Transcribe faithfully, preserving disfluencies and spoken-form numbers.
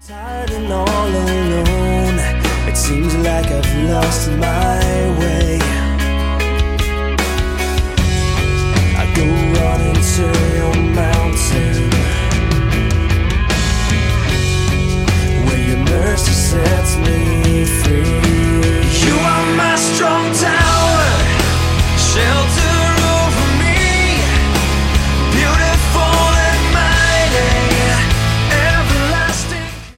Tired and all alone, it seems like I've lost my way. I go running to your